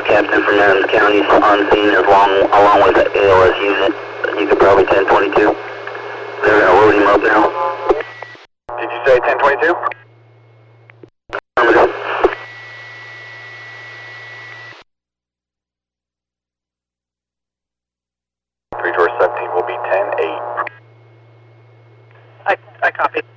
captain from Adams County on scene along with the ALS unit. You could probably 1022. They're going to load him up now. Did you say 1022? Affirmative. Three George 17 will be 10-8. I copy.